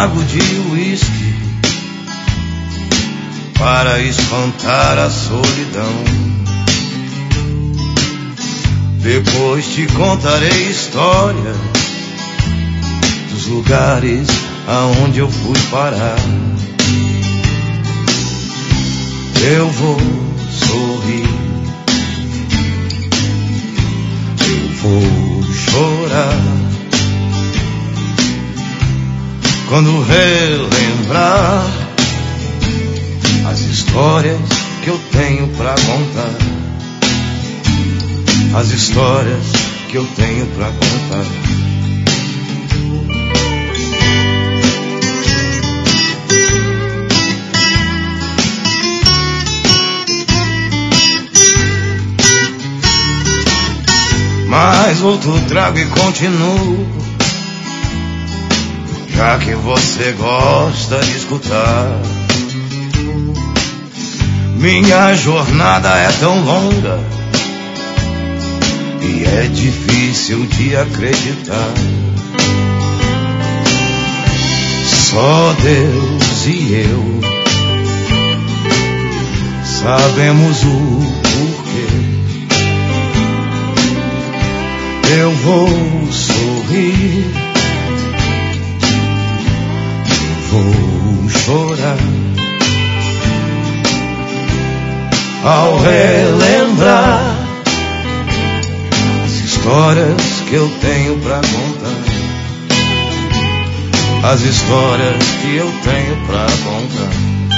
trago de uísque para espantar a solidão. Depois te contarei história dos lugares aonde eu fui parar. Eu vou sorrir, eu vou chorar quando relembrar as histórias que eu tenho pra contar. As histórias que eu tenho pra contar. Mas outro trago e continuo, já que você gosta de escutar. Minha jornada é tão longa e é difícil de acreditar. Só Deus e eu sabemos o porquê. Eu vou sorrir, eu vou chorar ao relembrar as histórias que eu tenho pra contar. As histórias que eu tenho pra contar.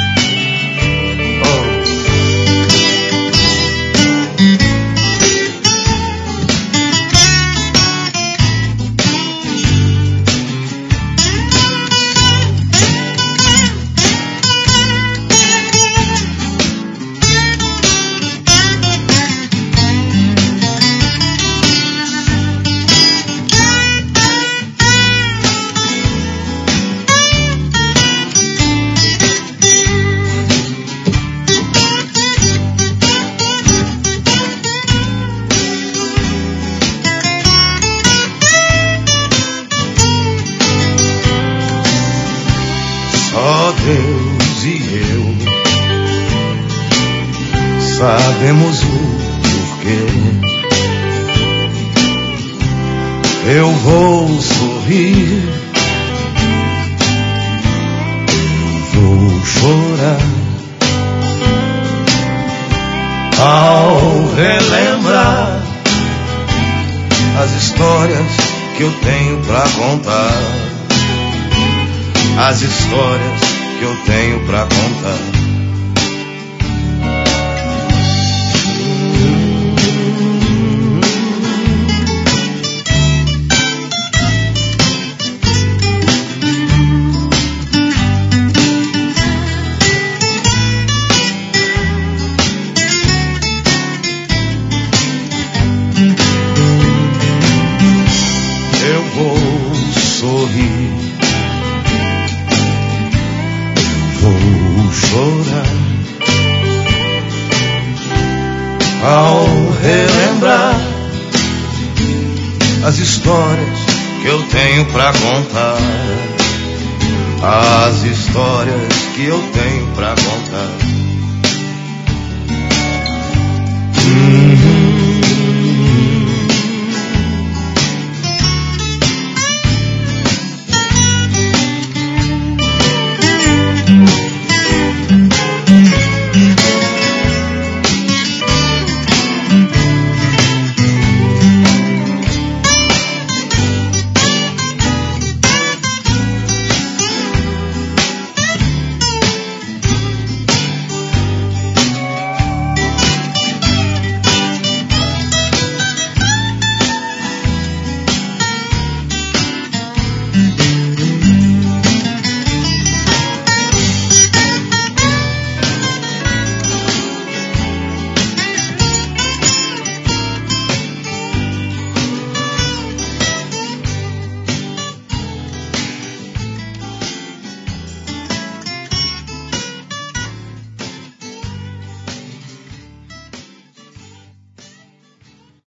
Deus e eu sabemos o porquê. Eu vou sorrir, eu vou chorar ao relembrar as histórias que eu tenho pra contar. As histórias que eu tenho pra contar. Eu vou sorrir, vou chorar ao relembrar as histórias que eu tenho pra contar. As histórias que eu tenho pra contar.